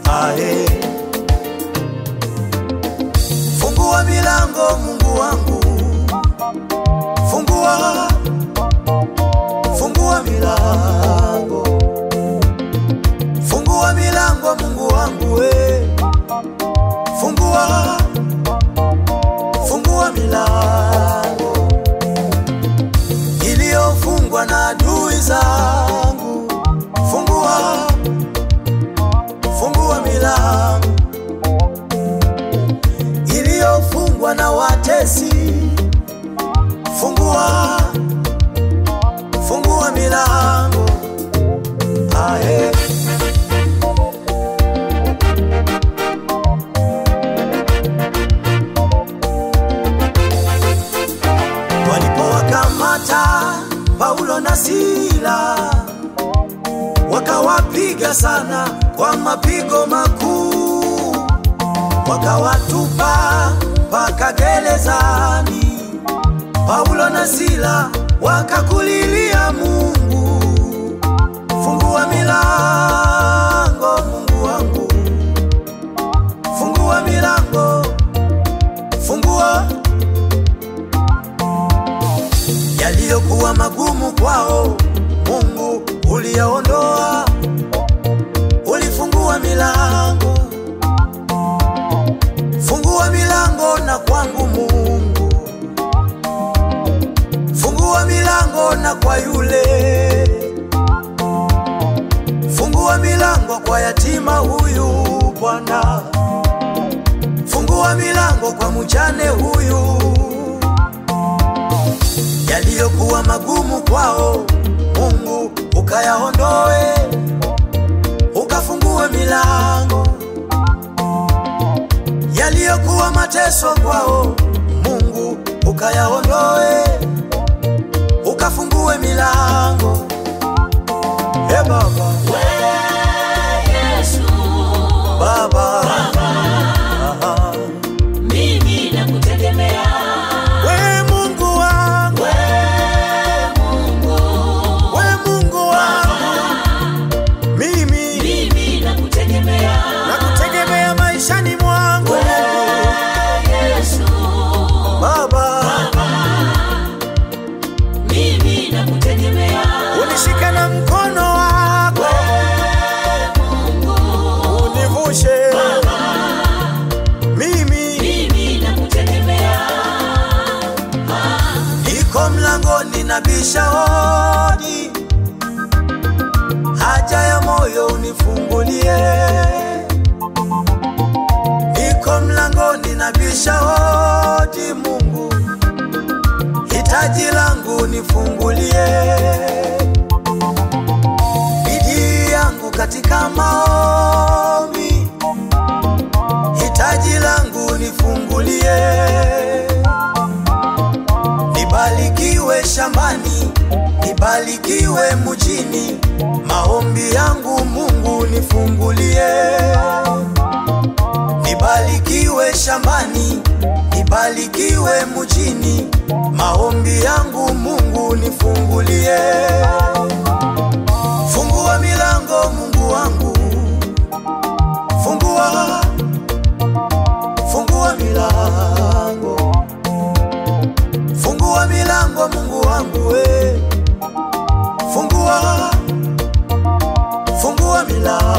Ae, fungua milango Mungu wangu, fungua milango, fungua milango Mungu wangu we, fungua milango iliyofungwa na adui zangu, fungua milango iliyofungwa na watesi, fungua milango. Ae, walipowakamata Paulo na Sila, wakawapiga sana kwa mapigo makuu, wakawatupa mpaka gerezani. Paulo na Sila wakakulilia Mungu, fungua milango Mungu wangu, fungua milango, fungua. Yaliyokuwa magumu kwao Mungu uliyaondoa, ulifungua milango, fungua milango na kwangu Mungu, fungua milango na kwa yule, fungua milango kwa yatima huyu Bwana, fungua milango kwa mjane huyu. Yaliyokuwa magumu kwao Mungu ukayaondoe, ukafungue milango. Yaliyokuwa mateso kwao Mungu ukayaondoe, ukafungue milango. Hey Baba, Yesu Baba, mimi nakutegemea. we Mungu wangu, we Mungu wangu, mimi nakutegemea maishani mwangu. Yesu Baba, mimi nakutegemea. unishika na mkono wako, univushe. Mimi nakutegemea. niko mlangoni nabisha hodi, haja ya moyo unifungulie. Niko mlangoni nabisha hodi Mungu, hitaji langu unifungulie. Bidii yangu katika maombi, hitaji langu unifungulie. Nibarikiwe shambani, nibarikiwe mjini, maombi yangu Mungu nifungulie. Nibarikiwe shambani, nibarikiwe mjini, maombi yangu Mungu nifungulie. Fungua milango Mungu wangu, fungua milango, fungua milango Mungu wangu we, fungua milango.